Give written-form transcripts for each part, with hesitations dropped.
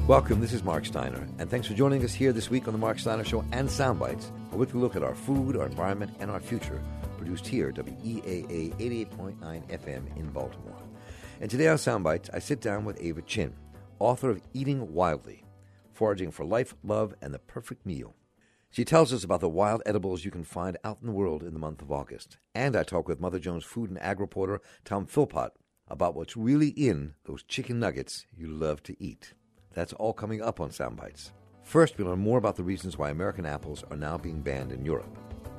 Welcome, this is Mark Steiner, and thanks for joining us here this week on The Mark Steiner Show and Soundbites, a weekly look at our food, our environment, and our future, produced here at WEAA 88.9 FM in Baltimore. And today on Soundbites, I sit down with Ava Chin, author of Eating Wildly, Foraging for Life, Love, and the Perfect Meal. She tells us about the wild edibles you can find out in the world in the month of August. And I talk with Mother Jones food and ag reporter Tom Philpott about what's really in those chicken nuggets you love to eat. That's all coming up on Soundbites. First, we learn more about the reasons why American apples are now being banned in Europe.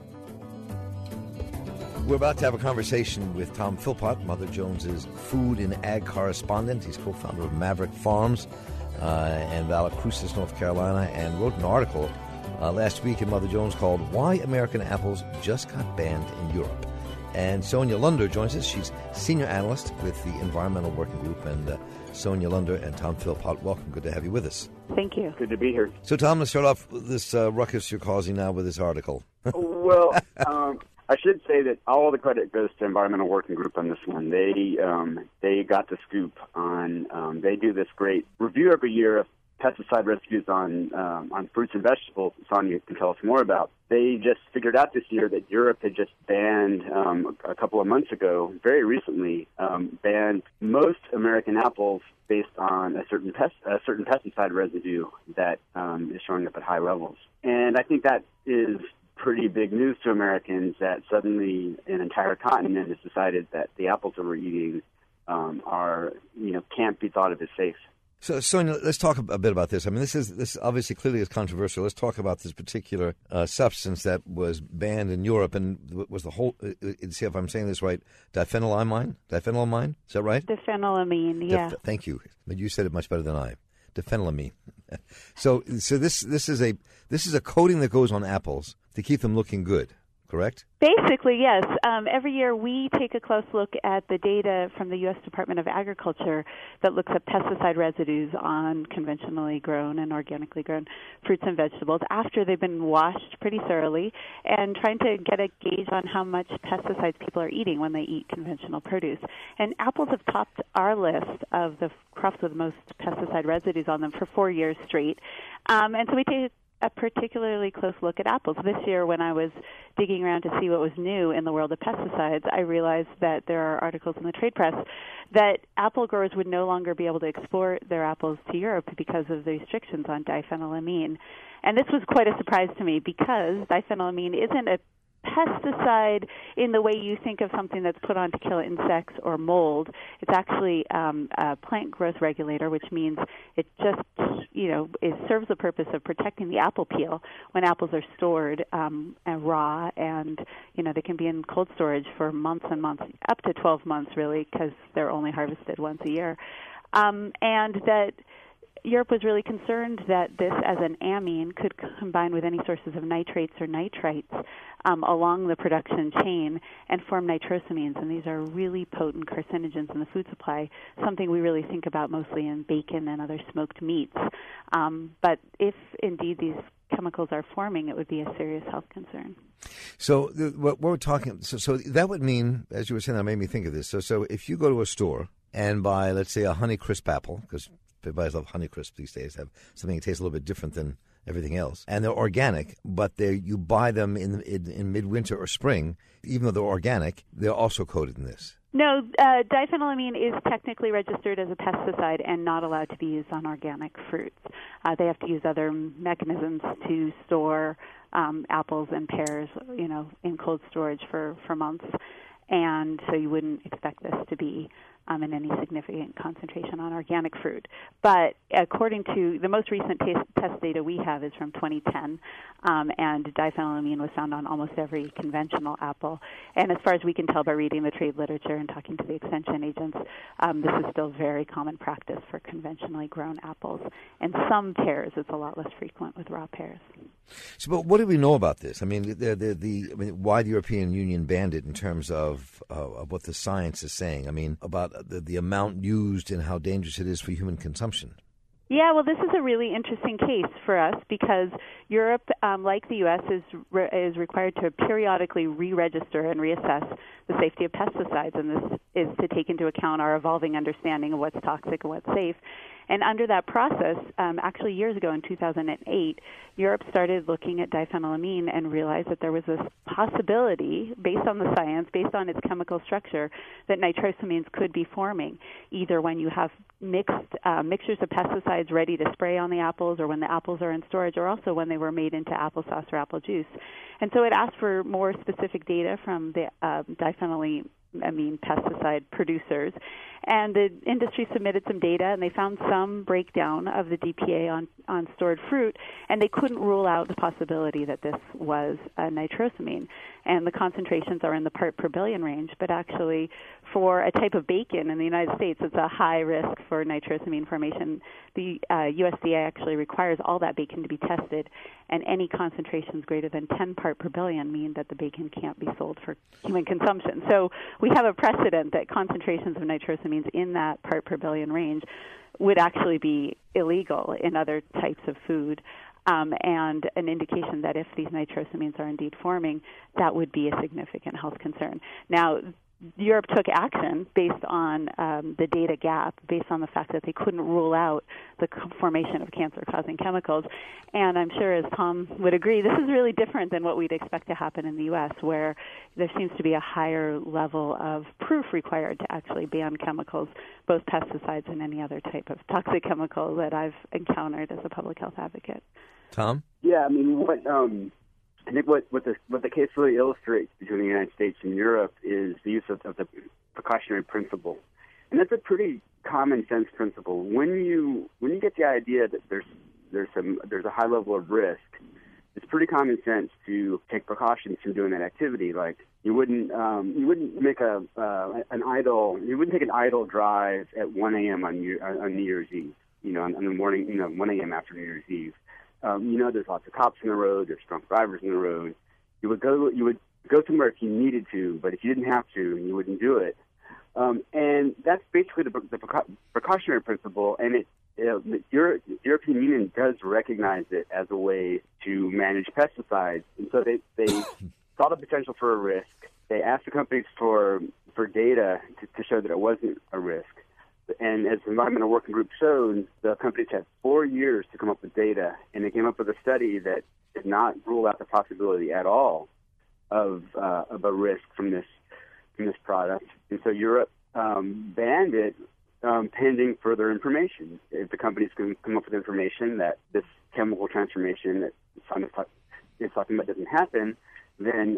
We're about to have a conversation with Tom Philpott, Mother Jones's food and ag correspondent. He's co-founder of Maverick Farms in Vallecrucis, North Carolina, and wrote an article last week in Mother Jones called Why American Apples Just Got Banned in Europe. And Sonia Lunder joins us. She's senior analyst with the Environmental Working Group. And Sonia Lunder and Tom Philpott, welcome. Good to have you with us. Thank you. Good to be here. So, Tom, let's start off with this ruckus you're causing now with this article. Well, I should say that all the credit goes to Environmental Working Group on this one. They got the scoop on. They do this great review every year of pesticide residues on fruits and vegetables. Sonia can tell us more about. They just figured out this year that Europe had just banned a couple of months ago, very recently, banned most American apples based on a certain pesticide residue that is showing up at high levels. And I think that is pretty big news to Americans, that suddenly an entire continent has decided that the apples that we're eating can't be thought of as safe. So, Sonia, let's talk a bit about this. I mean, this obviously clearly is controversial. Let's talk about this particular substance that was banned in Europe, and was the whole, see if I'm saying this right, diphenylamine? Diphenylamine? Is that right? Diphenylamine, yeah. Thank you. But you said it much better than I. Diphenylamine. So this is a coating that goes on apples to keep them looking good, correct? Basically, yes. Every year we take a close look at the data from the U.S. Department of Agriculture that looks at pesticide residues on conventionally grown and organically grown fruits and vegetables after they've been washed pretty thoroughly, and trying to get a gauge on how much pesticides people are eating when they eat conventional produce. And apples have topped our list of the crops with the most pesticide residues on them for 4 years straight. And so we take a particularly close look at apples. This year, when I was digging around to see what was new in the world of pesticides, I realized that there are articles in the trade press that apple growers would no longer be able to export their apples to Europe because of the restrictions on diphenylamine. And this was quite a surprise to me, because diphenylamine isn't a pesticide in the way you think of something that's put on to kill insects or mold. It's actually a plant growth regulator, which means it just, it serves the purpose of protecting the apple peel when apples are stored and raw, and, they can be in cold storage for months and months, up to 12 months, really, because they're only harvested once a year. And that Europe was really concerned that this, as an amine, could combine with any sources of nitrates or nitrites along the production chain and form nitrosamines. And these are really potent carcinogens in the food supply, something we really think about mostly in bacon and other smoked meats. But if indeed these chemicals are forming, it would be a serious health concern. So what we're talking, so that would mean, as you were saying, that made me think of this. So if you go to a store and buy, let's say, a Honeycrisp apple, because everybody loves Honeycrisp these days, have something that tastes a little bit different than everything else, and they're organic, but you buy them in midwinter or spring, even though they're organic, they're also coated in this. No, diphenylamine is technically registered as a pesticide and not allowed to be used on organic fruits. They have to use other mechanisms to store apples and pears, in cold storage for months. And so you wouldn't expect this to be in any significant concentration on organic fruit. But according to the most recent test data we have is from 2010, and diphenylamine was found on almost every conventional apple. And as far as we can tell by reading the trade literature and talking to the extension agents, this is still very common practice for conventionally grown apples. And some pears, it's a lot less frequent with raw pears. So, but what do we know about this? I mean, why the European Union banned it in terms of what the science is saying? I mean, about the amount used and how dangerous it is for human consumption. Yeah, well, this is a really interesting case for us because Europe, like the U.S., is required to periodically re-register and reassess the safety of pesticides, and this is to take into account our evolving understanding of what's toxic and what's safe. And under that process, actually years ago in 2008, Europe started looking at diphenylamine and realized that there was this possibility, based on the science, based on its chemical structure, that nitrosamines could be forming, either when you have mixtures of pesticides ready to spray on the apples, or when the apples are in storage, or also when they were made into applesauce or apple juice. And so it asked for more specific data from the diphenylamine pesticide producers, and the industry submitted some data, and they found some breakdown of the DPA on stored fruit, and they couldn't rule out the possibility that this was a nitrosamine. And the concentrations are in the part per billion range, but actually for a type of bacon in the United States, it's a high risk for nitrosamine formation. The USDA actually requires all that bacon to be tested, and any concentrations greater than 10 part per billion mean that the bacon can't be sold for human consumption. So we have a precedent that concentrations of nitrosamines in that part per billion range would actually be illegal in other types of food, and an indication that if these nitrosamines are indeed forming, that would be a significant health concern. Now, Europe took action based on the data gap, based on the fact that they couldn't rule out the formation of cancer-causing chemicals. And I'm sure, as Tom would agree, this is really different than what we'd expect to happen in the U.S., where there seems to be a higher level of proof required to actually ban chemicals, both pesticides and any other type of toxic chemical that I've encountered as a public health advocate. Tom? Yeah, I mean, I think what the case really illustrates between the United States and Europe is the use of the precautionary principle, and that's a pretty common sense principle. When you get the idea that there's a high level of risk, it's pretty common sense to take precautions from doing that activity. Like you wouldn't take an idle drive at 1 a.m. on New Year's Eve. On the morning, 1 a.m. after New Year's Eve. There's lots of cops on the road. There's drunk drivers on the road. You would go somewhere if you needed to, but if you didn't have to, you wouldn't do it. And that's basically the precautionary principle. And the European Union does recognize it as a way to manage pesticides. And so they saw the potential for a risk. They asked the companies for data to show that it wasn't a risk. And as the Environmental Working Group showed, the companies had 4 years to come up with data, and they came up with a study that did not rule out the possibility at all of a risk from this product. And so Europe banned it pending further information. If the companies can come up with information that this chemical transformation that is talking about doesn't happen, then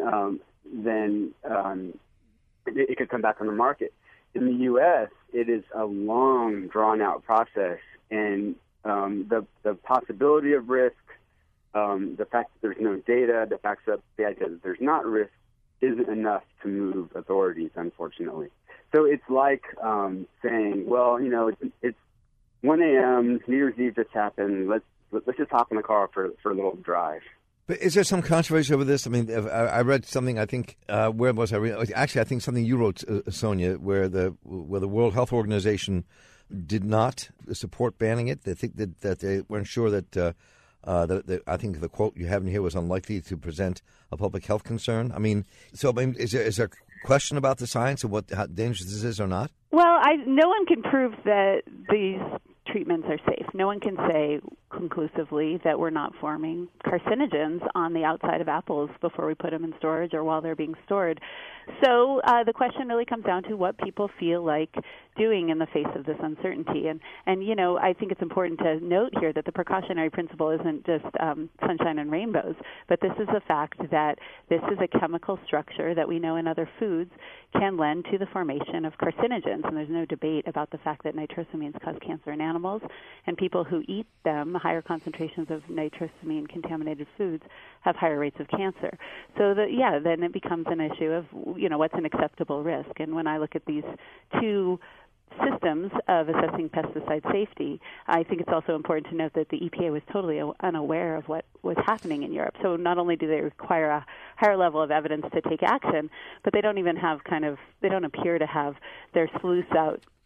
it could come back on the market. In the U.S., it is a long, drawn-out process, and the possibility of risk, the fact that there's no data that backs up the idea that there's not risk, isn't enough to move authorities, unfortunately. So it's like saying, well, it's 1 a.m., New Year's Eve just happened, let's just hop in the car for a little drive. But is there some controversy over this? I mean, I read something. I think where was I? Actually, I think something you wrote, Sonia, where the World Health Organization did not support banning it. They think that they weren't sure that. I think the quote you have in here was unlikely to present a public health concern. I mean, is there a question about the science of how dangerous this is or not? Well, no one can prove that these treatments are safe. No one can say conclusively that we're not forming carcinogens on the outside of apples before we put them in storage or while they're being stored. So the question really comes down to what people feel like doing in the face of this uncertainty. And I think it's important to note here that the precautionary principle isn't just sunshine and rainbows, but this is a fact that this is a chemical structure that we know in other foods can lend to the formation of carcinogens. And there's no debate about the fact that nitrosamines cause cancer in animals, and people who eat them, higher concentrations of nitrosamine contaminated foods, have higher rates of cancer. So then it becomes an issue of what's an acceptable risk. And when I look at these two systems of assessing pesticide safety, I think it's also important to note that the EPA was totally unaware of what was happening in Europe. So not only do they require a higher level of evidence to take action, but they don't even have they don't appear to have their sleuths out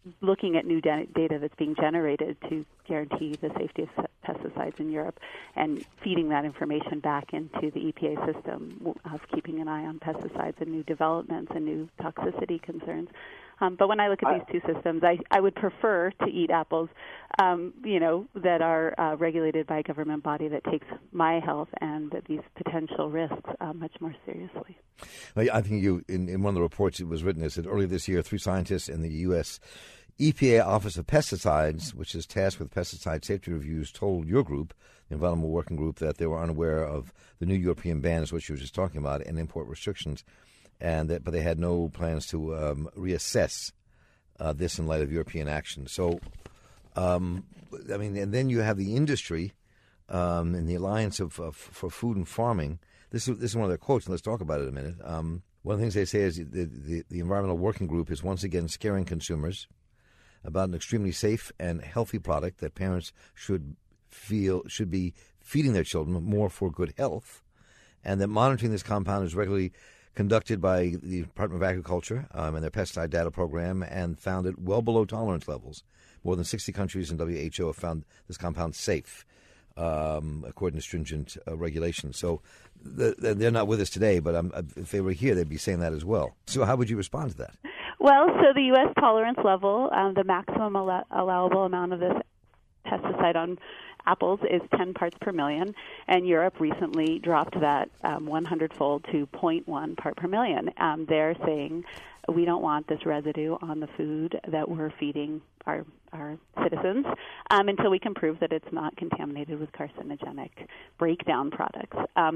looking at new data that's being generated to guarantee the safety of pesticides in Europe and feeding that information back into the EPA system of keeping an eye on pesticides and new developments and new toxicity concerns. But when I look at these two systems, I would prefer to eat apples, that are regulated by a government body that takes my health and these potential risks much more seriously. I think in one of the reports it was written, it said earlier this year, 3 scientists in the U.S. EPA Office of Pesticides, which is tasked with pesticide safety reviews, told your group, the Environmental Working Group, that they were unaware of the new European bans, which you were just talking about, and import restrictions, but they had no plans to reassess this in light of European action. So, and then you have the industry and the Alliance for Food and Farming. This is one of their quotes, and let's talk about it in a minute. One of the things they say is the Environmental Working Group is once again scaring consumers about an extremely safe and healthy product that parents should be feeding their children more for good health, and that monitoring this compound is regularly conducted by the Department of Agriculture and their pesticide data program, and found it well below tolerance levels. More than 60 countries in WHO have found this compound safe, according to stringent regulations. So they're not with us today, but if they were here, they'd be saying that as well. So how would you respond to that? Well, so the U.S. tolerance level, the maximum allowable amount of this pesticide on apples is 10 parts per million, and Europe recently dropped that 100-fold to 0.1 part per million. They're saying we don't want this residue on the food that we're feeding our citizens until we can prove that it's not contaminated with carcinogenic breakdown products.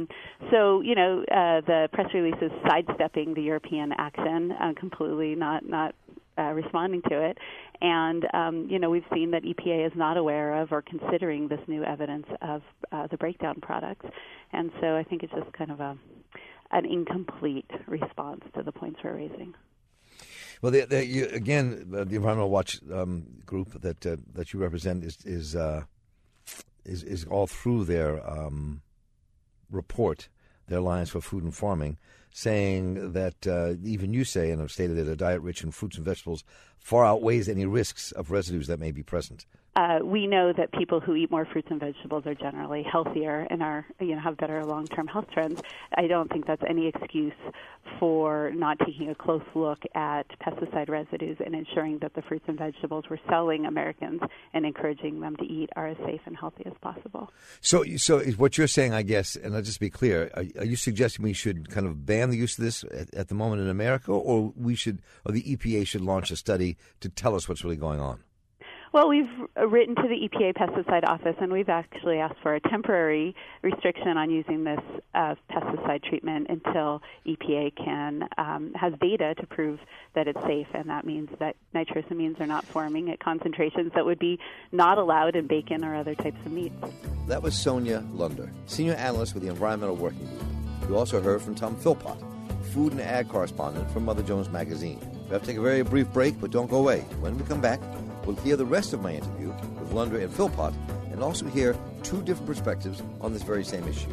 The press release is sidestepping the European action, completely not responding to it. And, we've seen that EPA is not aware of or considering this new evidence of the breakdown products. And so I think it's just kind of an incomplete response to the points we're raising. Well, the Environmental Watch group that you represent is all through their report, their Alliance for Food and Farming, saying that even you say and have stated that a diet rich in fruits and vegetables far outweighs any risks of residues that may be present. We know that people who eat more fruits and vegetables are generally healthier and have better long-term health trends. I don't think that's any excuse for not taking a close look at pesticide residues and ensuring that the fruits and vegetables we're selling Americans and encouraging them to eat are as safe and healthy as possible. So what you're saying, I guess, and let's just be clear, are you suggesting we should kind of ban the use of this at the moment in America, or the EPA should launch a study to tell us what's really going on? Well, we've written to the EPA Pesticide Office, and we've actually asked for a temporary restriction on using this pesticide treatment until EPA has data to prove that it's safe, and that means that nitrosamines are not forming at concentrations that would be not allowed in bacon or other types of meats. That was Sonia Lunder, Senior Analyst with the Environmental Working Group. You also heard from Tom Philpott, Food and Ag Correspondent from Mother Jones Magazine. We have to take a very brief break, but don't go away. When we come back, we'll hear the rest of my interview with Lunder and Philpott, and also hear 2 different perspectives on this very same issue.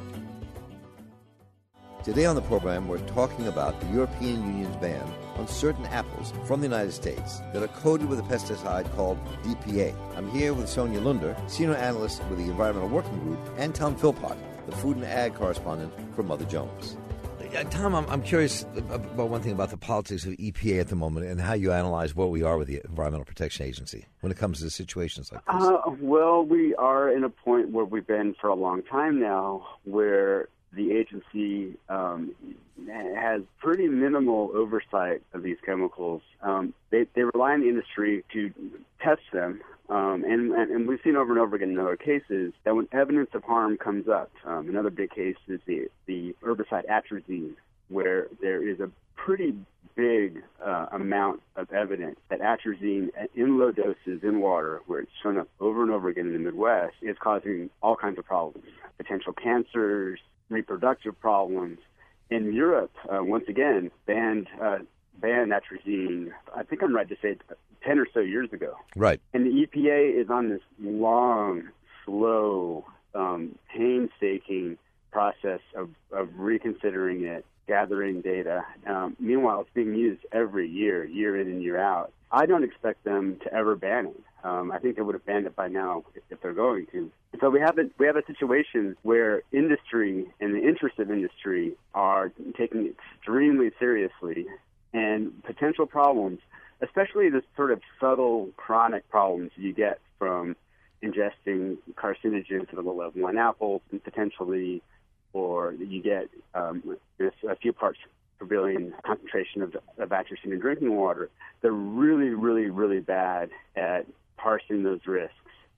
Today on the program, we're talking about the European Union's ban on certain apples from the United States that are coated with a pesticide called DPA. I'm here with Sonia Lunder, Senior Analyst with the Environmental Working Group, and Tom Philpott, the Food and Ag Correspondent for Mother Jones. Tom, I'm curious about one thing about the politics of EPA at the moment and how you analyze where we are with the Environmental Protection Agency when it comes to situations like this. Well, we are in a point where we've been for a long time now where the agency has pretty minimal oversight of these chemicals. They rely on the industry to test them. And we've seen over and over again in other cases that when evidence of harm comes up, another big case is the herbicide atrazine, where there is a pretty big amount of evidence that atrazine in low doses in water, where it's shown up over and over again in the Midwest, is causing all kinds of problems, potential cancers, reproductive problems. In Europe, once again, banned atrazine, I think I'm right to say 10 or so years ago. Right. And the EPA is on this long, slow, painstaking process of reconsidering it gathering data. Meanwhile, it's being used every year, year in and year out. I don't expect them to ever ban it. I think they would have banned it by now if they're going to. So we have a situation where industry and the interests of industry are taking it extremely seriously, and potential problems, especially the sort of subtle chronic problems you get from ingesting carcinogens at a low level in apples, and potentially, or you get a few parts per billion concentration of atrazine in drinking water. They're really, really, really bad at parsing those risks.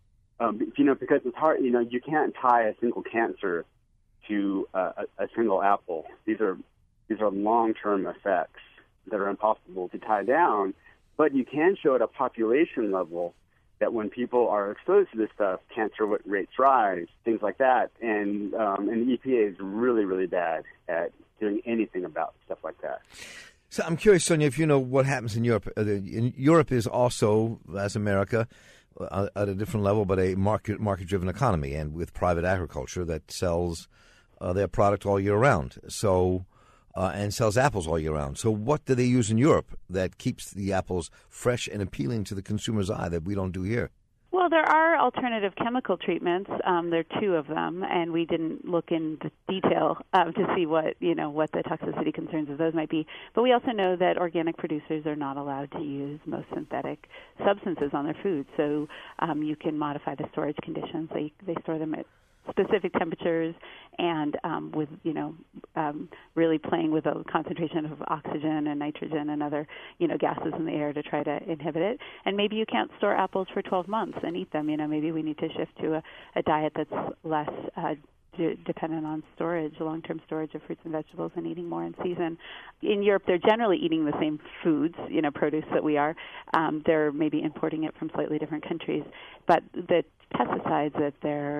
Because it's hard. You can't tie a single cancer to a single apple. These are long-term effects that are impossible to tie down, but you can show at a population level that when people are exposed to this stuff, cancer rates rise, things like that. And the EPA is really, really bad at doing anything about stuff like that. So I'm curious, Sonia, if you know what happens in Europe. Europe is also, as America, at a different level, but a market-driven economy, and with private agriculture that sells their product all year round. So. And sells apples all year round. So what do they use in Europe that keeps the apples fresh and appealing to the consumer's eye that we don't do here? Well, there are alternative chemical treatments. There are two of them, and we didn't look in detail to see what the toxicity concerns of those might be. But we also know that organic producers are not allowed to use most synthetic substances on their food. So you can modify the storage conditions. They store them at specific temperatures, and with really playing with a concentration of oxygen and nitrogen and other gases in the air to try to inhibit it. And maybe you can't store apples for 12 months and eat them. Maybe we need to shift to a diet that's less dependent on storage, long-term storage of fruits and vegetables, and eating more in season. In Europe, they're generally eating the same foods, produce that we are. They're maybe importing it from slightly different countries, but the pesticides that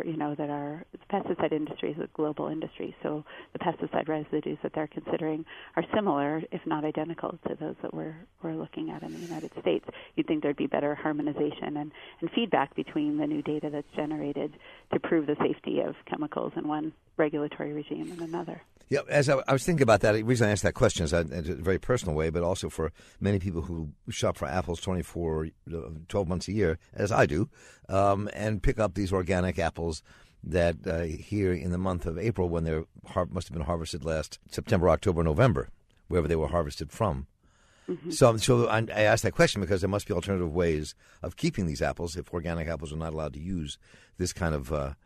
pesticide industry is a global industry, so the pesticide residues that they're considering are similar, if not identical, to those that we're looking at in the United States. You'd think there'd be better harmonization and feedback between the new data that's generated to prove the safety of chemicals in one regulatory regime and another. Yeah, as I was thinking about that, the reason I asked that question is in a very personal way, but also for many people who shop for apples 12 months a year, as I do, and pick up these organic apples that here in the month of April, when they must have been harvested last September, October, November, wherever they were harvested from. Mm-hmm. So I asked that question because there must be alternative ways of keeping these apples if organic apples are not allowed to use these kind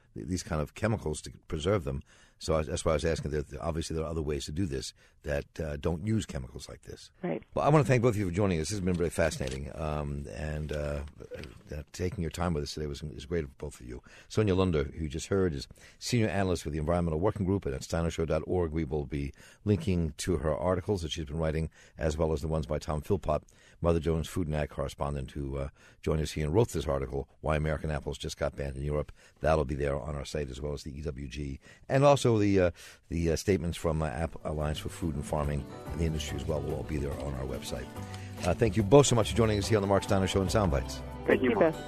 of chemicals to preserve them. So that's why I was asking. Obviously, there are other ways to do this that don't use chemicals like this. Right. Well, I want to thank both of you for joining us. This has been really fascinating, and taking your time with us today is great of both of you. Sonia Lunder, who you just heard, is Senior Analyst with the Environmental Working Group at steinershow.org. We will be linking to her articles that she's been writing, as well as the ones by Tom Philpott, Mother Jones Food and Ag correspondent, who joined us here and wrote this article, Why American Apples Just Got Banned in Europe. That'll be there on our site, as well as the EWG, and also the statements from Alliance for Food and Farming and the industry as well will all be there on our website. Thank you both so much for joining us here on the Mark Steiner Show and Soundbites. Thank you both.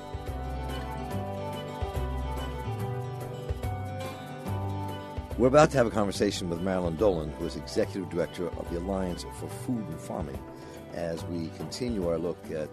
We're about to have a conversation with Marilyn Dolan, who is Executive Director of the Alliance for Food and Farming, as we continue our look at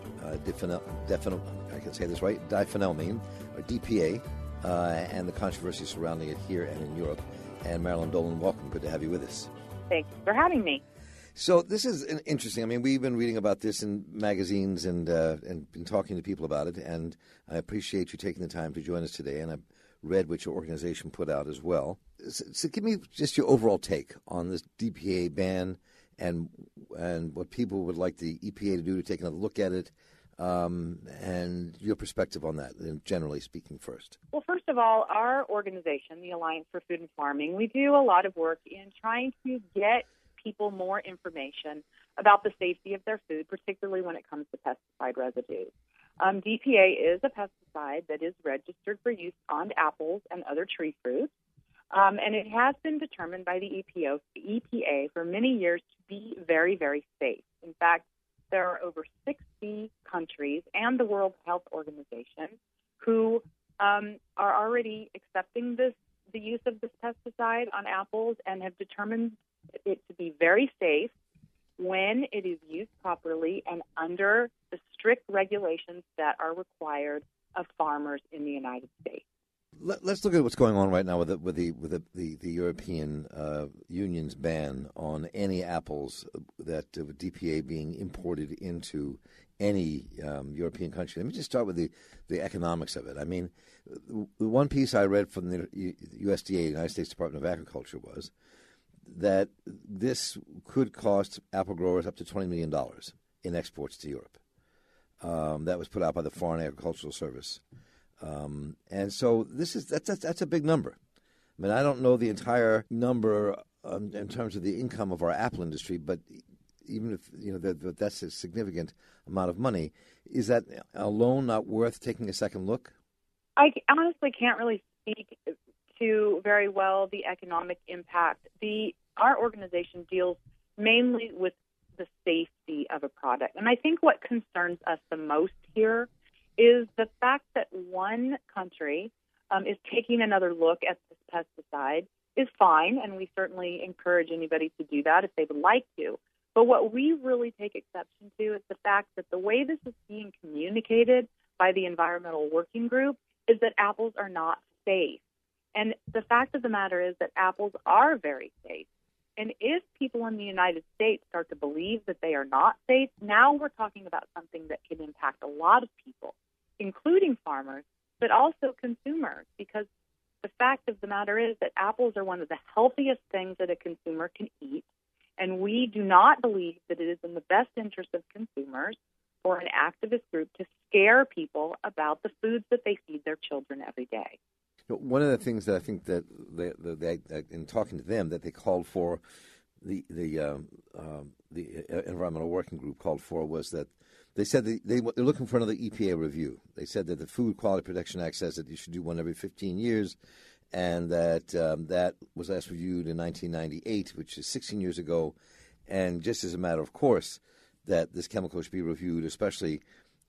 diphenylmelamine, or DPA, and the controversy surrounding it here and in Europe. And Marilyn Dolan, welcome. Good to have you with us. Thanks for having me. So this is interesting. I mean, we've been reading about this in magazines and been talking to people about it, and I appreciate you taking the time to join us today, and I've read what your organization put out as well. So give me just your overall take on this DPA ban and what people would like the EPA to do to take another look at it, and your perspective on that, generally speaking, first. Well, first of all, our organization, the Alliance for Food and Farming, we do a lot of work in trying to get people more information about the safety of their food, particularly when it comes to pesticide residues. DPA is a pesticide that is registered for use on apples and other tree fruits, and it has been determined by the EPA for many years to be very, very safe. In fact, there are over 60 countries and the World Health Organization who are already accepting the use of this pesticide on apples and have determined it to be very safe when it is used properly and under the strict regulations that are required of farmers in the United States. Let's look at what's going on right now with the European Union's ban on any apples that with DPA being imported into any European country. Let me just start with the economics of it. I mean, the one piece I read from the USDA, United States Department of Agriculture, was that this could cost apple growers up to $20 million in exports to Europe. That was put out by the Foreign Agricultural Service. And so that's a big number. I mean, I don't know the entire number in terms of the income of our apple industry, but even if that's a significant amount of money, is that alone not worth taking a second look? I honestly can't really speak to very well the economic impact. Our organization deals mainly with the safety of a product, and I think what concerns us the most here is the fact that one country is taking another look at this pesticide is fine, and we certainly encourage anybody to do that if they would like to. But what we really take exception to is the fact that the way this is being communicated by the Environmental Working Group is that apples are not safe. And the fact of the matter is that apples are very safe. And if people in the United States start to believe that they are not safe, now we're talking about something that can impact a lot of people, including farmers, but also consumers, because the fact of the matter is that apples are one of the healthiest things that a consumer can eat, and we do not believe that it is in the best interest of consumers or an activist group to scare people about the foods that they feed their children every day. One of the things that I think that they in talking to them, that they called for, the Environmental Working Group called for, was that they said they're looking for another EPA review. They said that the Food Quality Protection Act says that you should do one every 15 years, and that that was last reviewed in 1998, which is 16 years ago. And just as a matter of course, that this chemical should be reviewed, especially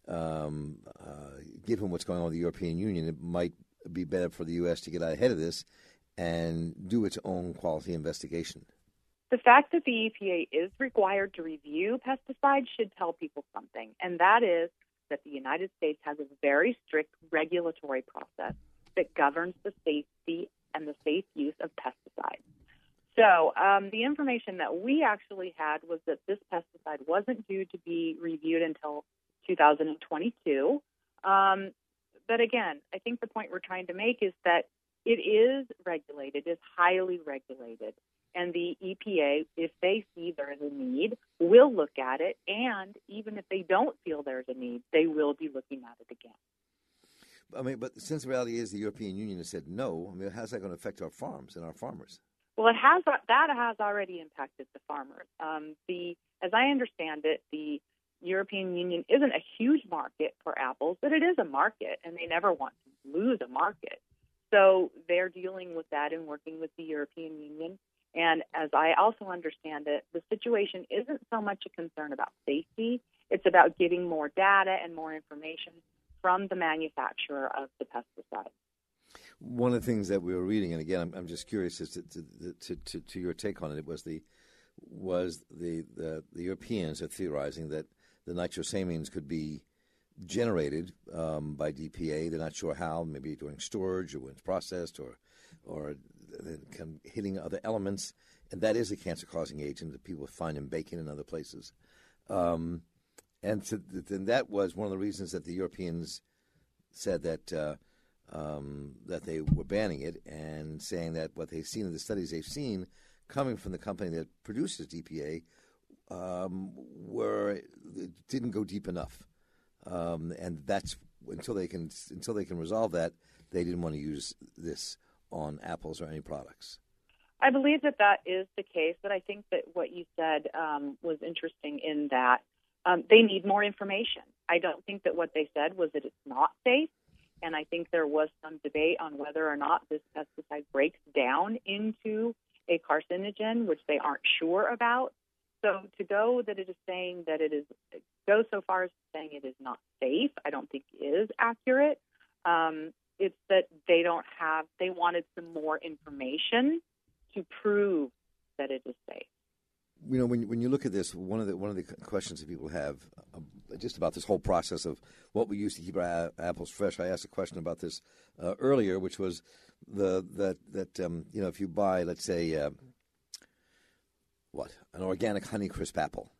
given what's going on with the European Union. It might be better for the U.S. to get out ahead of this and do its own quality investigation. The fact that the EPA is required to review pesticides should tell people something, and that is that the United States has a very strict regulatory process that governs the safety and the safe use of pesticides. So the information that we actually had was that this pesticide wasn't due to be reviewed until 2022. But again, I think the point we're trying to make is that it is regulated, it is highly regulated. And the EPA, if they see there is a need, will look at it. And even if they don't feel there's a need, they will be looking at it again. I mean, but since the reality is the European Union has said no, I mean, how's that going to affect our farms and our farmers? Well, that has already impacted the farmers. As I understand it, the European Union isn't a huge market for apples, but it is a market, and they never want to lose a market. So they're dealing with that and working with the European Union. And as I also understand it, the situation isn't so much a concern about safety. It's about getting more data and more information from the manufacturer of the pesticide. One of the things that we were reading, and again, I'm just curious as to your take on it, was the Europeans are theorizing that the nitrosamines could be generated by DPA. They're not sure how, maybe during storage or when it's processed or hitting other elements, and that is a cancer-causing agent that people find in bacon and other places. And that was one of the reasons that the Europeans said that that they were banning it, and saying that what they've seen in the studies they've seen coming from the company that produces DPA didn't go deep enough, and that's until they can resolve that, they didn't want to use this on apples or any products. I believe that is the case, but I think that what you said was interesting in that they need more information. I don't think that what they said was that it's not safe, and I think there was some debate on whether or not this pesticide breaks down into a carcinogen, which they aren't sure about. So to go that it is saying that it is, go so far as saying it is not safe, I don't think is accurate. It's that they wanted some more information to prove that it is safe. when you look at this, one of the questions that people have just about this whole process of what we use to keep our apples fresh. I asked a question about this earlier, which was if you buy, let's say, an organic Honeycrisp apple,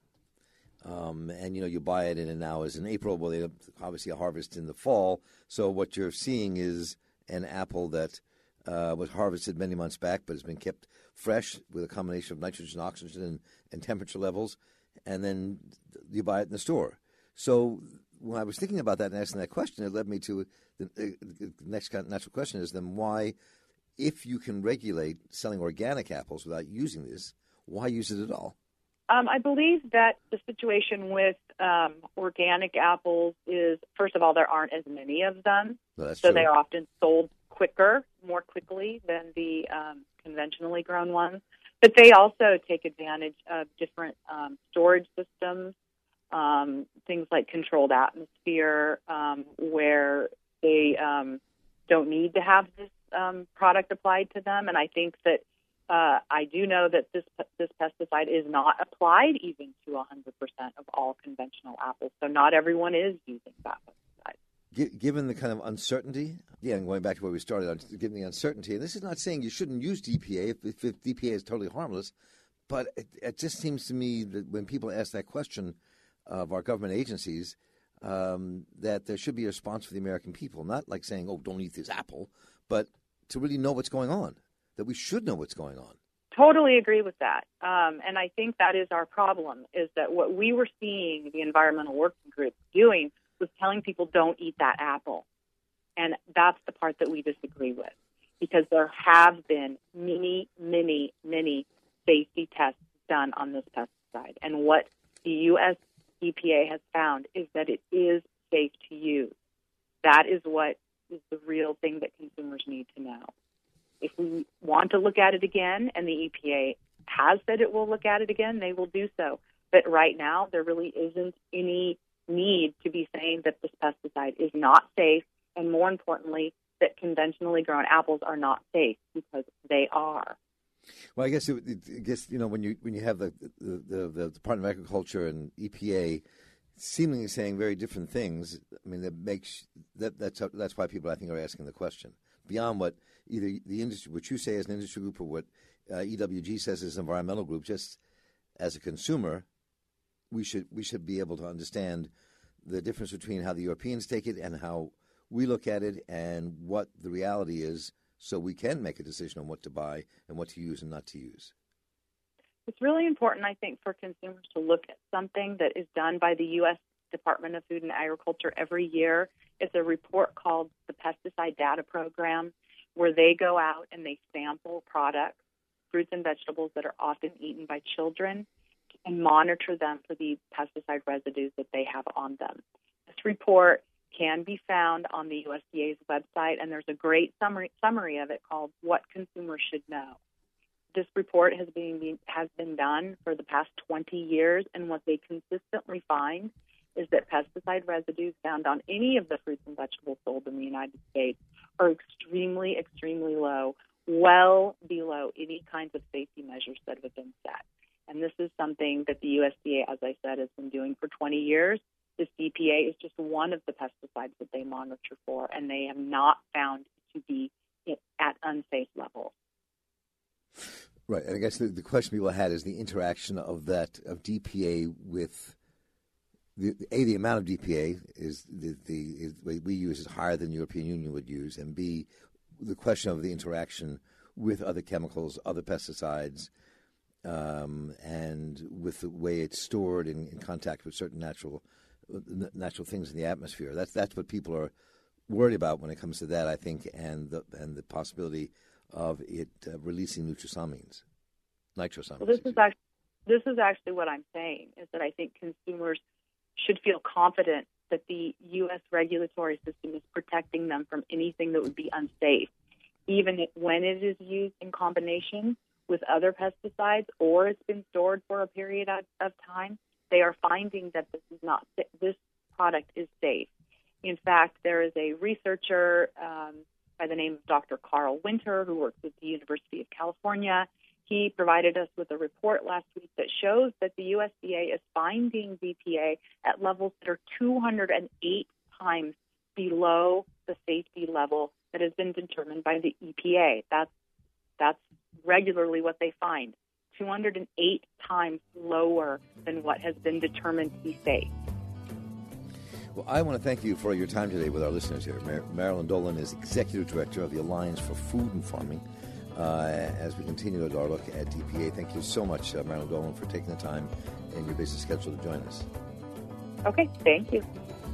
and you buy it and it now is in April. Well, they obviously harvest in the fall, so what you're seeing is an apple that was harvested many months back, but has been kept fresh with a combination of nitrogen, oxygen, and temperature levels, and then you buy it in the store. So when I was thinking about that and asking that question, it led me to the next natural question is then why, if you can regulate selling organic apples without using this, why use it at all? I believe that the situation with organic apples is, first of all, there aren't as many of them, so true. They are often sold more quickly than the conventionally grown ones. But they also take advantage of different storage systems, things like controlled atmosphere, where they don't need to have this product applied to them. And I think that I do know that this pesticide is not applied even to 100% of all conventional apples. So not everyone is using that pesticide. Given the kind of uncertainty, and going back to where we started, given the uncertainty, and this is not saying you shouldn't use DPA if DPA is totally harmless, but it just seems to me that when people ask that question of our government agencies, that there should be a response for the American people, not like saying, oh, don't eat this apple, but to really know what's going on, that we should know what's going on. Totally agree with that. And I think that is our problem, is that what we were seeing the environmental working group doing was telling people don't eat that apple. And that's the part that we disagree with, because there have been many, many, many safety tests done on this pesticide. And what the U.S. EPA has found is that it is safe to use. That is what is the real thing that consumers need to know. If we want to look at it again, and the EPA has said it will look at it again, they will do so. But right now, there really isn't any need to be saying that this pesticide is not safe, and more importantly, that conventionally grown apples are not safe, because they are. Well, I guess when you have the Department of Agriculture and EPA seemingly saying very different things, I mean, that's why people, I think, are asking the question beyond what either the industry, what you say as an industry group, or what EWG says as an environmental group. Just as a consumer, we should be able to understand the difference between how the Europeans take it and how we look at it, and what the reality is, so we can make a decision on what to buy and what to use and not to use. It's really important, I think, for consumers to look at something that is done by the U.S. Department of Food and Agriculture every year. It's a report called the Pesticide Data Program, where they go out and they sample products, fruits and vegetables that are often eaten by children, and monitor them for the pesticide residues that they have on them. This report can be found on the USDA's website, and there's a great summary of it called What Consumers Should Know. This report has been done for the past 20 years, and what they consistently find is that pesticide residues found on any of the fruits and vegetables sold in the United States are extremely, extremely low, well below any kinds of safety measures that have been set. And this is something that the USDA, as I said, has been doing for 20 years. This DPA is just one of the pesticides that they monitor for, and they have not found to be at unsafe levels. Right, and I guess the question people had is the interaction of DPA with the amount of DPA is the we use is higher than the European Union would use, and B, the question of the interaction with other chemicals, other pesticides, and with the way it's stored in contact with certain natural things in the atmosphere. That's what people are worried about when it comes to that, I think, and the possibility of it releasing nitrosamines. Well, this is actually what I'm saying, is that I think consumers should feel confident that the U.S. regulatory system is protecting them from anything that would be unsafe, even when it is used in combination with other pesticides or it's been stored for a period of time. They are finding that this product is safe. In fact, there is a researcher by the name of Dr. Carl Winter, who works at the University of California. He provided us with a report last week that shows that the USDA is finding BPA at levels that are 208 times below the safety level that has been determined by the EPA. That's regularly what they find, 208 times lower than what has been determined to be safe. Well, I want to thank you for your time today with our listeners here. Marilyn Dolan is Executive Director of the Alliance for Food and Farming. As we continue our look at DPA, thank you so much, Marilyn Dolan, for taking the time in your busy schedule to join us. Okay, thank you.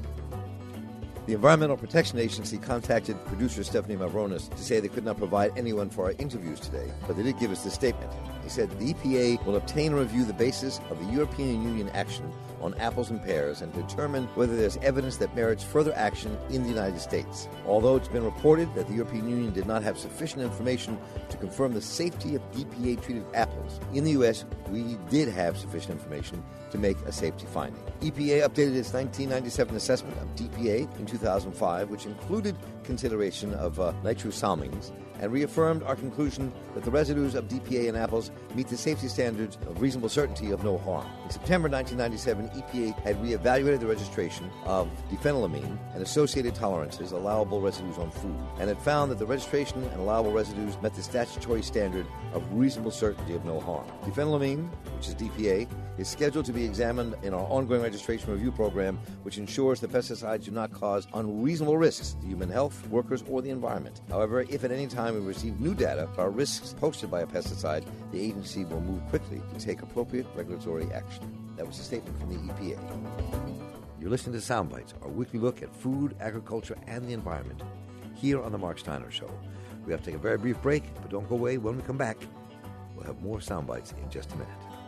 The Environmental Protection Agency contacted producer Stephanie Mavronis to say they could not provide anyone for our interviews today, but they did give us this statement. They said the EPA will obtain and review the basis of the European Union action on apples and pears and determine whether there's evidence that merits further action in the United States. Although it's been reported that the European Union did not have sufficient information to confirm the safety of BPA-treated apples, in the U.S. we did have sufficient information to make a safety finding. EPA updated its 1997 assessment of DPA in 2005, which included consideration of nitrosamines, and reaffirmed our conclusion that the residues of DPA in apples meet the safety standards of reasonable certainty of no harm. In September 1997, EPA had reevaluated the registration of diphenylamine and associated tolerances, allowable residues on food, and had found that the registration and allowable residues met the statutory standard of reasonable certainty of no harm. Diphenylamine, which is DPA, is scheduled to be examined in our ongoing registration review program, which ensures that pesticides do not cause unreasonable risks to human health, workers, or the environment. However, if at any time we receive new data about risks posted by a pesticide, the agency will move quickly to take appropriate regulatory action. That was a statement from the EPA. You're listening to Soundbites, our weekly look at food, agriculture, and the environment, here on The Mark Steiner Show. We have to take a very brief break, but don't go away. When we come back, we'll have more Soundbites in just a minute.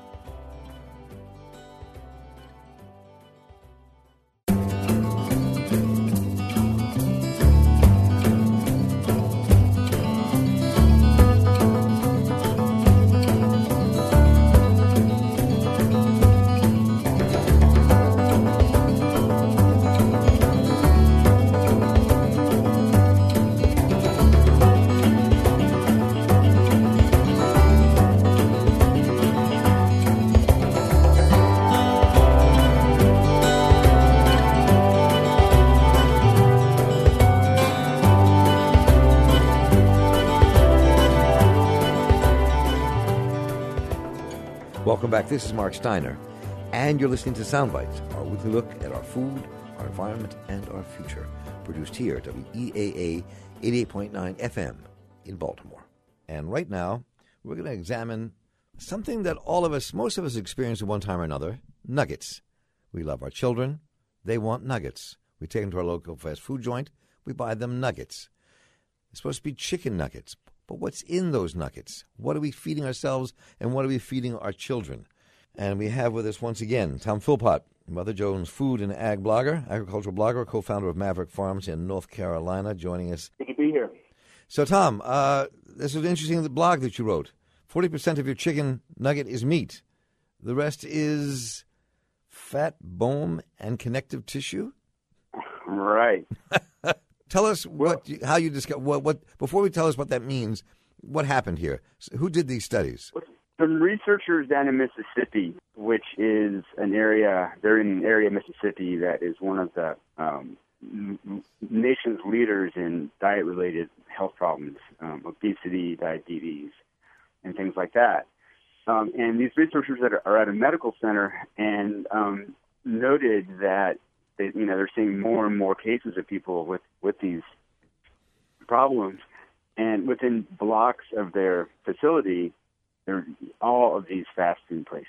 Welcome back. This is Mark Steiner, and you're listening to Soundbites, our weekly look at our food, our environment, and our future, produced here at WEAA 88.9 FM in Baltimore. And right now, we're going to examine something that most of us experience at one time or another, nuggets. We love our children. They want nuggets. We take them to our local fast food joint. We buy them nuggets. It's supposed to be chicken nuggets. But what's in those nuggets? What are we feeding ourselves, and what are we feeding our children? And we have with us once again Tom Philpott, Mother Jones food and ag blogger, agricultural blogger, co-founder of Maverick Farms in North Carolina, joining us. Good to be here. So, Tom, this is an interesting blog that you wrote. 40% of your chicken nugget is meat. The rest is fat, bone, and connective tissue? Right. Tell us how you discover what. Before we tell us what that means, what happened here? Who did these studies? Some researchers down in Mississippi, which is an area. They're in an area of Mississippi that is one of the nation's leaders in diet-related health problems, obesity, diabetes, and things like that. And these researchers that are at a medical center and noted that they're seeing more and more cases of people with these problems, and within blocks of their facility, there are all of these fast food places.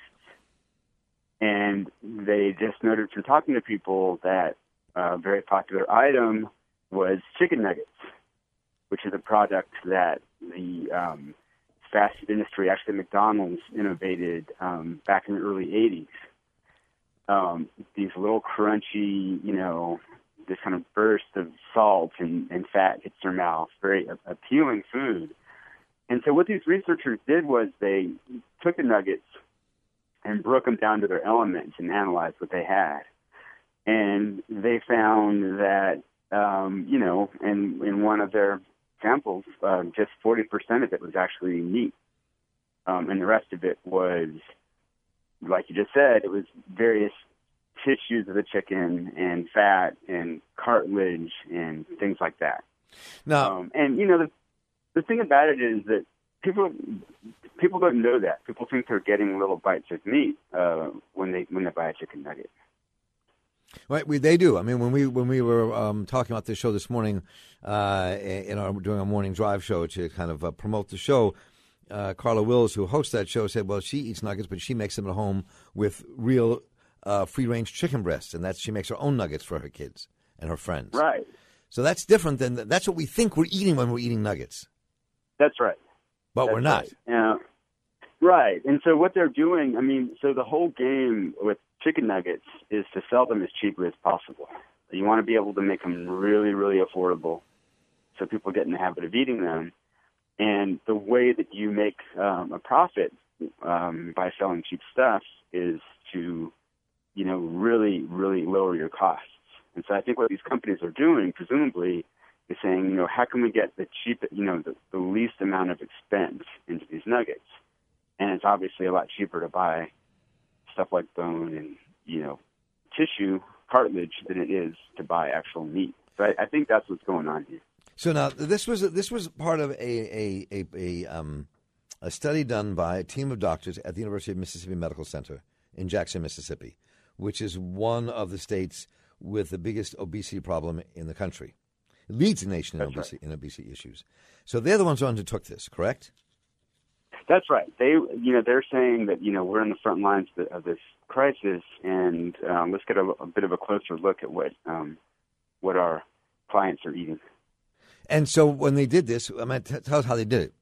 And they just noted from talking to people that a very popular item was chicken nuggets, which is a product that the fast food industry, actually McDonald's, innovated back in the early 80s. These little crunchy, this kind of burst of salt and fat hits their mouth, very appealing food. And so what these researchers did was they took the nuggets and broke them down to their elements and analyzed what they had. And they found that, in one of their samples, just 40% of it was actually meat. and the rest of it was, like you just said, it was various tissues of the chicken and fat and cartilage and things like that. Now, and the thing about it is that people don't know that. People think they're getting little bites of meat when they buy a chicken nugget. Right, they do. I mean, when we were talking about this show this morning, during our morning drive show to kind of promote the show, Carla Wills, who hosts that show, said, "Well, she eats nuggets, but she makes them at home with real free-range chicken breasts, and she makes her own nuggets for her kids and her friends." Right. So that's different than that's what we think we're eating when we're eating nuggets. That's right. But we're not. Right. Yeah. Right. And so what they're doing, I mean, so the whole game with chicken nuggets is to sell them as cheaply as possible. You want to be able to make them really, really affordable so people get in the habit of eating them. And the way that you make a profit by selling cheap stuff is to, really, really lower your costs. And so I think what these companies are doing, presumably, is saying, how can we get the least amount of expense into these nuggets? And it's obviously a lot cheaper to buy stuff like bone and, tissue, cartilage, than it is to buy actual meat. So I think that's what's going on here. So now this was part of a study done by a team of doctors at the University of Mississippi Medical Center in Jackson, Mississippi, which is one of the states with the biggest obesity problem in the country. It leads the nation in obesity issues. So they're the ones who undertook this, correct? That's right. They're saying that we're in the front lines of this crisis, and let's get a bit of a closer look at what our clients are eating. And so when they did this, tell us how they did it.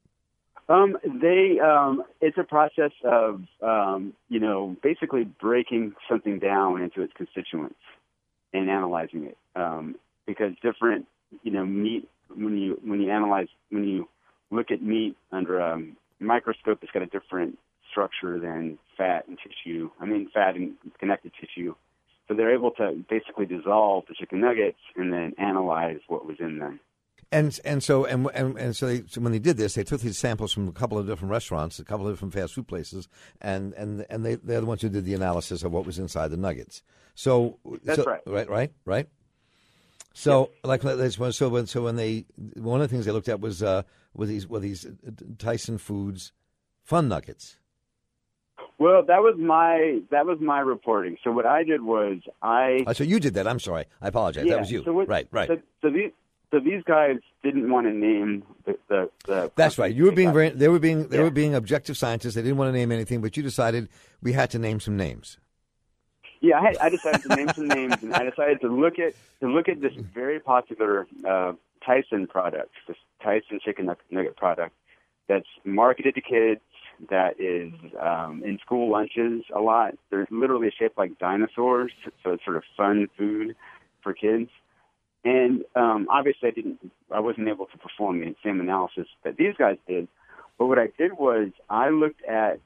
It's a process of basically breaking something down into its constituents and analyzing it, because different meat, when you look at meat under a microscope, it's got a different structure than fat and tissue. Fat and connective tissue. So they're able to basically dissolve the chicken nuggets and then analyze what was in them. So when they did this, they took these samples from a couple of different restaurants, a couple of different fast food places, and they're the ones who did the analysis of what was inside the nuggets. So that's right. Right. So yep. When they one of the things they looked at was these Tyson Foods Fun Nuggets. Well, that was my reporting. So what I did was So you did that. I'm sorry. I apologize. Yeah, that was you. Right. So these guys didn't want to name the That's right. They were being objective scientists. They didn't want to name anything, but you decided we had to name some names. Yeah, I decided to name some names, and I decided to look at this very popular Tyson product, this Tyson chicken nugget product that's marketed to kids, that is in school lunches a lot. They're literally shaped like dinosaurs, so it's sort of fun food for kids. And obviously, I wasn't able to perform the same analysis that these guys did. But what I did was I looked at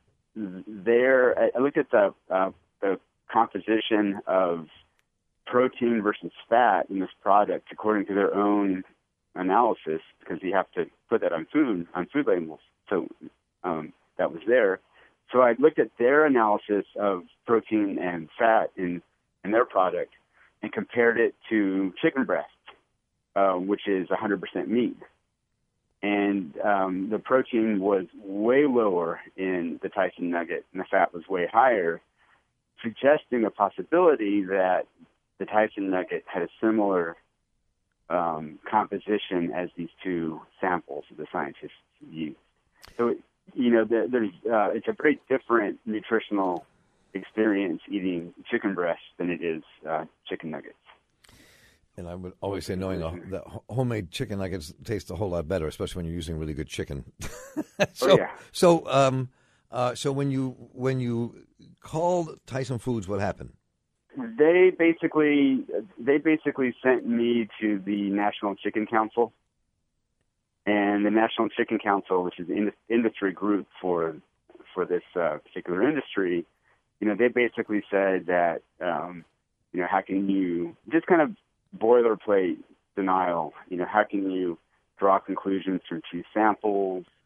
the composition of protein versus fat in this product according to their own analysis, because you have to put that on food labels. So that was there. So I looked at their analysis of protein and fat in their product and compared it to chicken breast, which is 100% meat. And the protein was way lower in the Tyson nugget, and the fat was way higher, suggesting a possibility that the Tyson nugget had a similar composition as these two samples the scientists used. So, it's a very different nutritional experience eating chicken breast than it is chicken nuggets. And I would always say, knowing that homemade chicken nuggets taste a whole lot better, especially when you're using really good chicken. So when you called Tyson Foods, what happened? They basically sent me to the National Chicken Council, and the National Chicken Council, which is an industry group for this particular industry, they basically said that how can you just kind of boilerplate denial? How can you draw conclusions from two samples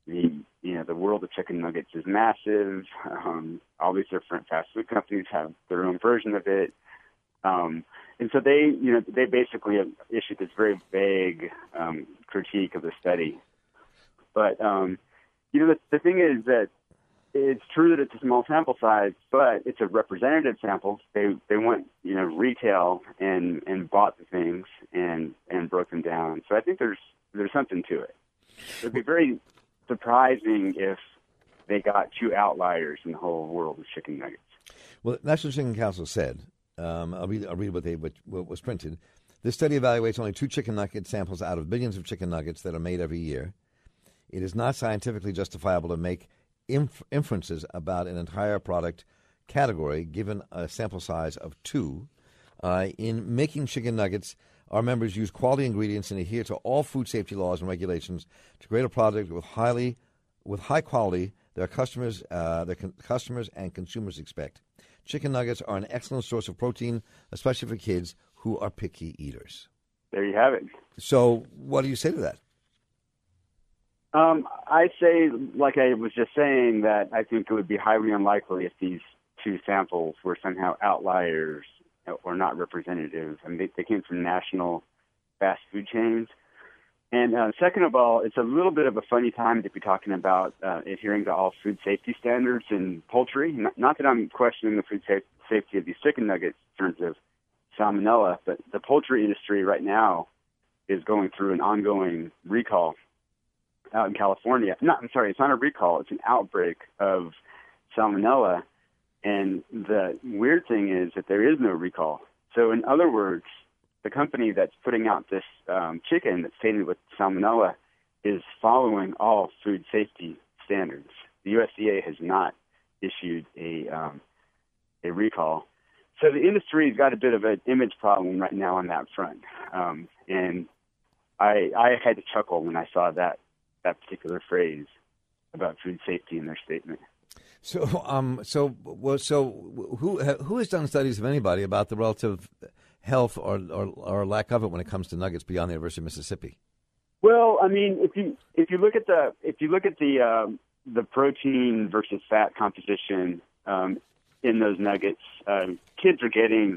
the world of chicken nuggets is massive. All these different fast food companies have their own version of it. And so they basically have issued this very vague critique of the study. But, the thing is that it's true that it's a small sample size, but it's a representative sample. They went, retail and bought the things and broke them down. So I think there's something to it. It would be very surprising if they got two outliers in the whole world of chicken nuggets. Well, National Chicken Council said, I'll read what was printed. This study evaluates only 2 chicken nugget samples out of billions of chicken nuggets that are made every year. It is not scientifically justifiable to make inferences about an entire product category given a sample size of 2. In making chicken nuggets, our members use quality ingredients and adhere to all food safety laws and regulations to create a product with high quality their customers and consumers expect. Chicken nuggets are an excellent source of protein, especially for kids who are picky eaters. There you have it. So what do you say to that? I say, like I was just saying, that I think it would be highly unlikely if these 2 samples were somehow outliers or not representative. I mean, they came from national fast food chains. And second of all, it's a little bit of a funny time to be talking about adhering to all food safety standards in poultry. Not that I'm questioning the food safety of these chicken nuggets in terms of salmonella, but the poultry industry right now is going through an ongoing recall out in California. It's not a recall. It's an outbreak of salmonella. And the weird thing is that there is no recall. So in other words, the company that's putting out this chicken that's tainted with salmonella is following all food safety standards. The USDA has not issued a recall. So the industry's got a bit of an image problem right now on that front. And I had to chuckle when I saw that particular phrase about food safety in their statement. So who has done studies, of anybody, about the relative health or lack of it when it comes to nuggets beyond the University of Mississippi? Well, I mean, if you look at the protein versus fat composition in those nuggets, kids are getting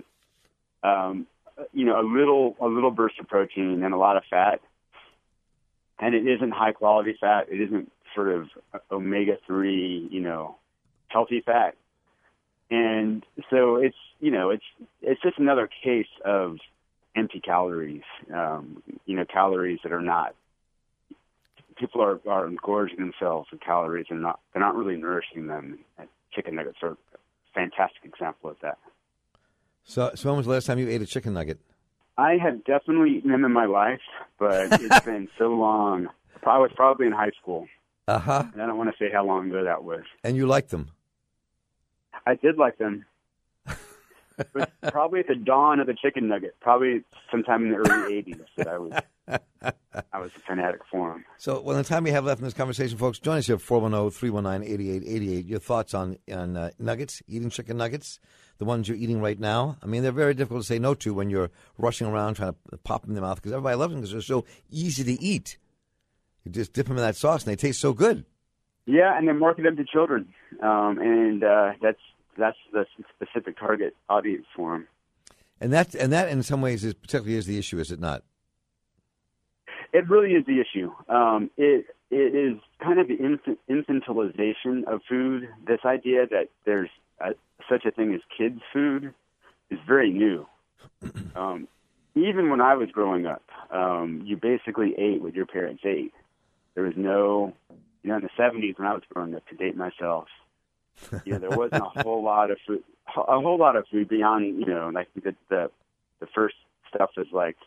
a little burst of protein and a lot of fat, and it isn't high quality fat. It isn't sort of omega-3, healthy fat. And so it's just another case of empty calories, calories that are not, people are engorging themselves with calories and they're not really nourishing them. And chicken nuggets are a fantastic example of that. So when was the last time you ate a chicken nugget? I have definitely eaten them in my life, but it's been so long. I was probably in high school. Uh-huh. And I don't want to say how long ago that was. And you liked them? I did like them. It was probably at the dawn of the chicken nugget, probably sometime in the early 80s that I was a fanatic for them. So, the time we have left in this conversation, folks, join us here at 410-319-8888. Your thoughts on nuggets, eating chicken nuggets, the ones you're eating right now. I mean, they're very difficult to say no to when you're rushing around trying to pop them in the mouth because everybody loves them because they're so easy to eat. You just dip them in that sauce and they taste so good. Yeah, and they're marketed to children, and that's the specific target audience for them. And that in some ways particularly is the issue, is it not? It really is the issue. It is kind of the infantilization of food. This idea that there's such a thing as kids' food is very new. Even when I was growing up, you basically ate what your parents ate. There was no, in the 70s when I was growing up, to date myself, there wasn't a whole lot of food beyond, like the first stuff was like,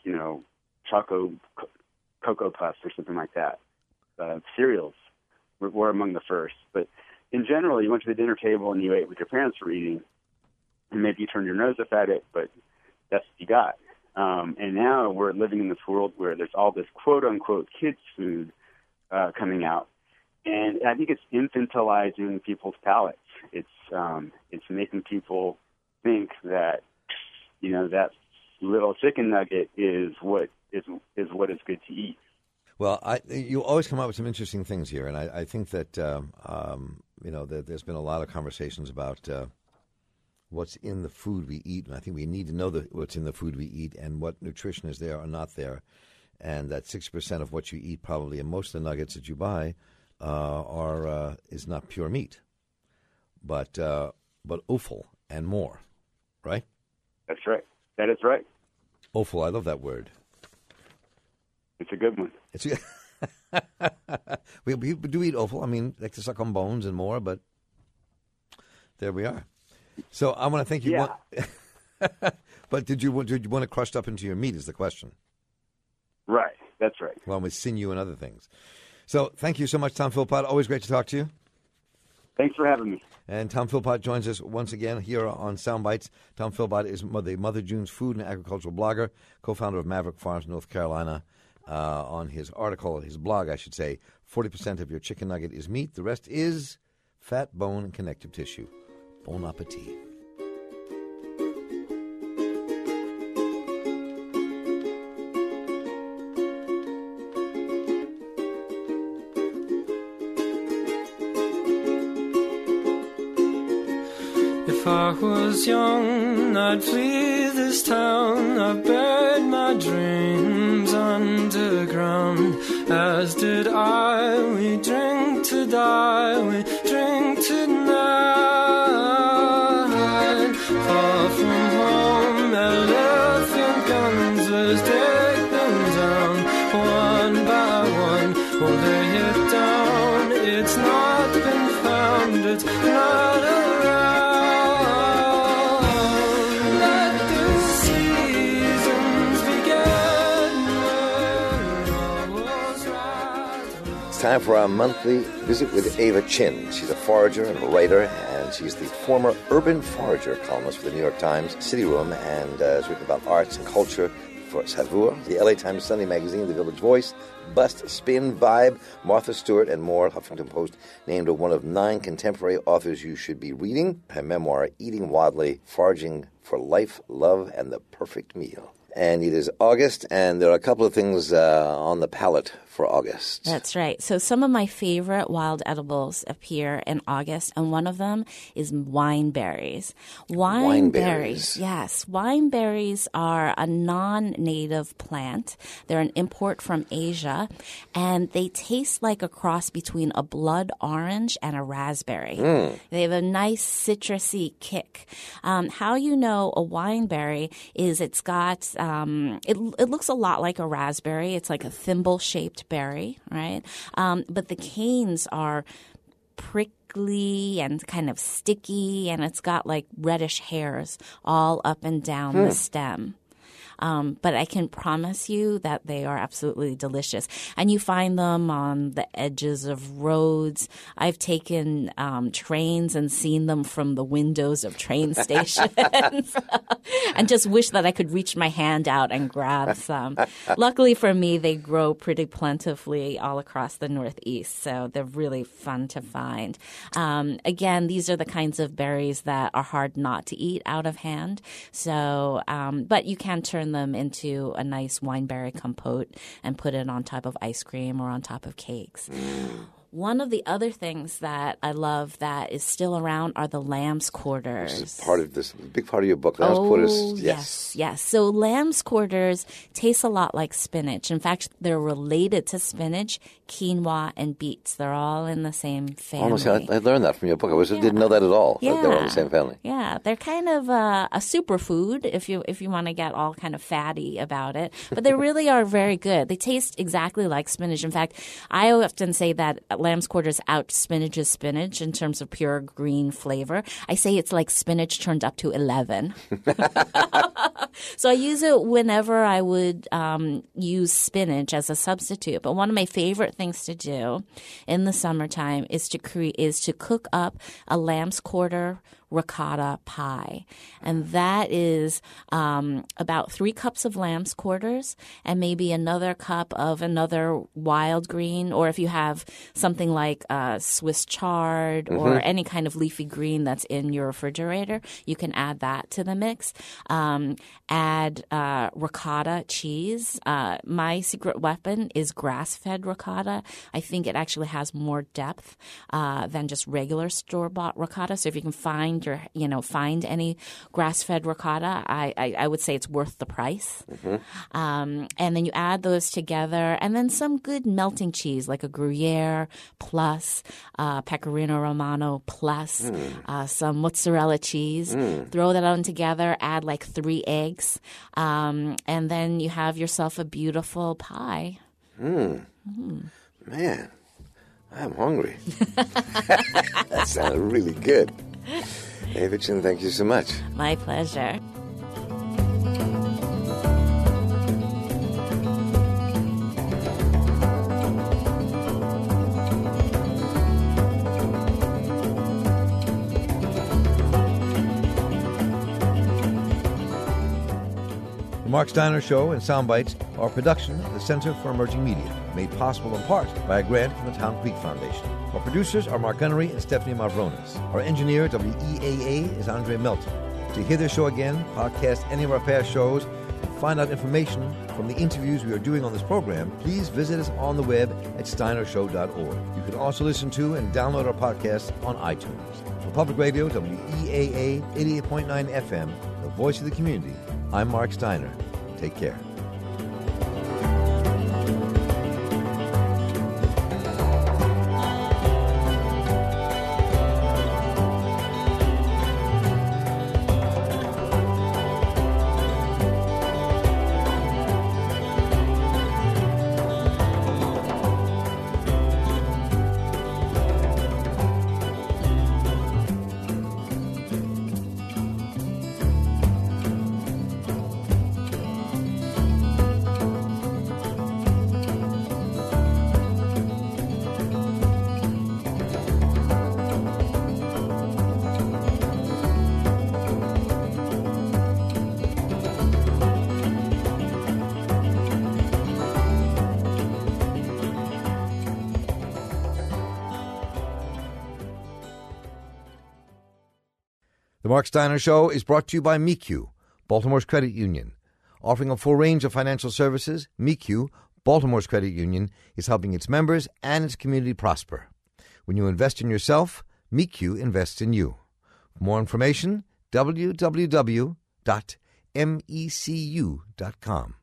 Cocoa Puffs or something like that. Cereals were among the first. But in general, you went to the dinner table and you ate what your parents were eating, and maybe you turned your nose up at it, but that's what you got. And now we're living in this world where there's all this quote-unquote kids' food coming out. And I think it's infantilizing people's palates. It's making people think that, that little chicken nugget is what is good to eat. Well, you always come up with some interesting things here, and I think that that there's been a lot of conversations about what's in the food we eat, and I think we need to know what's in the food we eat and what nutrition is there or not there, and that 60% of what you eat probably, and most of the nuggets that you buy is not pure meat, but offal and more, right? That's right. That is right. Offal, I love that word. It's a good one. We do eat offal. I mean, like to suck on bones and more, but there we are. So I want to thank you. Yeah. But did you want it crushed up into your meat is the question. Right. That's right. Along with sinew and other things. So thank you so much, Tom Philpott. Always great to talk to you. Thanks for having me. And Tom Philpott joins us once again here on Soundbites. Tom Philpott is the Mother June's food and agricultural blogger, co-founder of Maverick Farms, North Carolina. On his article, his blog, I should say, 40% of your chicken nugget is meat. The rest is fat, bone, and connective tissue. Bon appetit. If I was young, I'd flee this town. I've buried my dreams underground. As did I, we drink to die, we drink tonight. Far from home, elephant guns, let's take them down. One by one, we'll lay it down. It's not been found, it's not around. It's time for our monthly visit with Ava Chin. She's a forager and a writer, and she's the former urban forager columnist for the New York Times City Room, and has written about arts and culture for Saveur, the LA Times Sunday Magazine, The Village Voice, Bust, Spin, Vibe, Martha Stewart, and more. Huffington Post named her one of 9 contemporary authors you should be reading. Her memoir, Eating Wildly, Foraging for Life, Love, and the Perfect Meal. And it is August, and there are a couple of things on the palette for August. That's right. So some of my favorite wild edibles appear in August, and one of them is wineberries. Wineberries, yes. Wineberries are a non-native plant. They're an import from Asia, and they taste like a cross between a blood orange and a raspberry. They have a nice citrusy kick. How you know a wineberry is it's got it looks a lot like a raspberry. It's like a thimble-shaped berry, right? But the canes are prickly and kind of sticky, and it's got like reddish hairs all up and down the stem. But I can promise you that they are absolutely delicious. And you find them on the edges of roads. I've taken trains and seen them from the windows of train stations and just wish that I could reach my hand out and grab some. Luckily for me, they grow pretty plentifully all across the Northeast, so they're really fun to find. Again, these are the kinds of berries that are hard not to eat out of hand. So, but you can turn them into a nice wineberry compote and put it on top of ice cream or on top of cakes. One of the other things that I love that is still around are the lamb's quarters. This is part of this big part of your book. Lamb's quarters. Yes. So lamb's quarters taste a lot like spinach. In fact, they're related to spinach, quinoa, and beets. They're all in the same family. I learned that from your book. I didn't know that at all. Yeah. They're all in the same family. Yeah, they're kind of a superfood if you want to get all kind of fatty about it. But they really are very good. They taste exactly like spinach. In fact, I often say that lamb's quarters out spinaches spinach in terms of pure green flavor. I say it's like spinach turned up to 11. So I use it whenever I would use spinach as a substitute. But one of my favorite things to do in the summertime is to cook up a lamb's quarter ricotta pie. And that is about 3 cups of lamb's quarters and maybe another cup of another wild green, or if you have something something like Swiss chard or any kind of leafy green that's in your refrigerator, you can add that to the mix. Add ricotta cheese. My secret weapon is grass-fed ricotta. I think it actually has more depth than just regular store-bought ricotta. So if you can find any grass-fed ricotta, I would say it's worth the price. And then you add those together, and then some good melting cheese like a Gruyere plus Pecorino Romano plus some mozzarella cheese. Throw that on together. Add like 3 eggs, and then you have yourself a beautiful pie. Man, I'm hungry. That sounded really good. Ava Chin, thank you so much. My pleasure. The Mark Steiner Show and Soundbites are a production of the Center for Emerging Media, made possible in part by a grant from the Town Creek Foundation. Our producers are Mark Gunnery and Stephanie Mavronis. Our engineer at WEAA is Andre Melton. To hear this show again, podcast any of our past shows, and find out information from the interviews we are doing on this program, please visit us on the web at steinershow.org. You can also listen to and download our podcasts on iTunes. For Public Radio, WEAA 88.9 FM, the voice of the community, I'm Mark Steiner. Take care. The Mark Steiner Show is brought to you by MECU, Baltimore's credit union. Offering a full range of financial services, MECU, Baltimore's credit union, is helping its members and its community prosper. When you invest in yourself, MECU invests in you. For more information, www.mecu.com.